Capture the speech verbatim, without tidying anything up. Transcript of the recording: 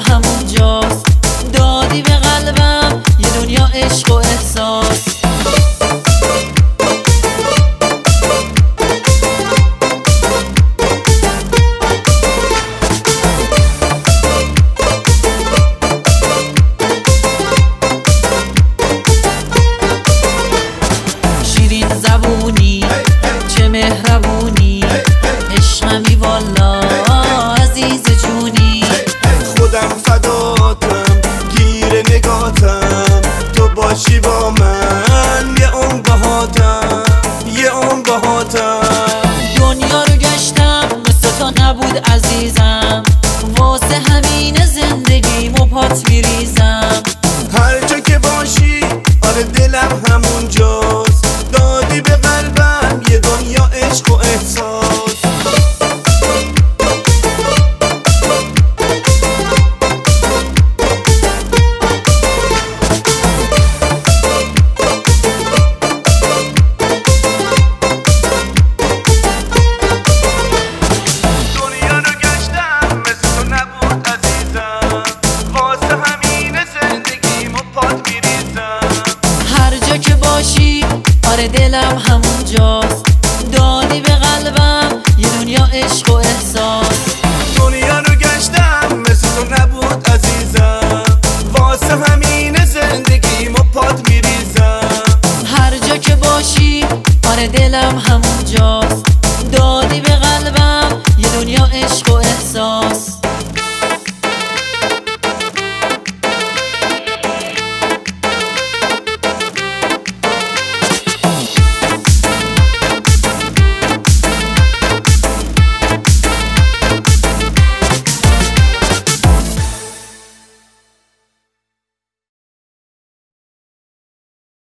همونجاست. دادی به قلبم یه دنیا عشق و احساس. شیرین زبونی چه مهربونی، عشقمی والا عزیز جونی. خودم فداتم گیر نگاتم، تو باشی با من یه عمر بهاتم، یه عمر بهاتم. دنیا رو گشتم مثل تو نبود عزیزم، واسه همین زندگیم و پات میریزم. هر جا که باشی آره دلم همونجاست. دادی به قلبم یه دنیا عشق و احساس. دنیا رو گشتم مثل تو نبود عزیزم، واسه همین زندگیم و پات میریزم. هر جا که باشی آره دلم همونجاست. دادی به قلبم یه دنیا عشق و احساس. دنیا رو گشتم مثل تو نبود عزیزم، واسه همین زندگیم و پات میریزم. هر جا که باشی آره دلم همونجاست.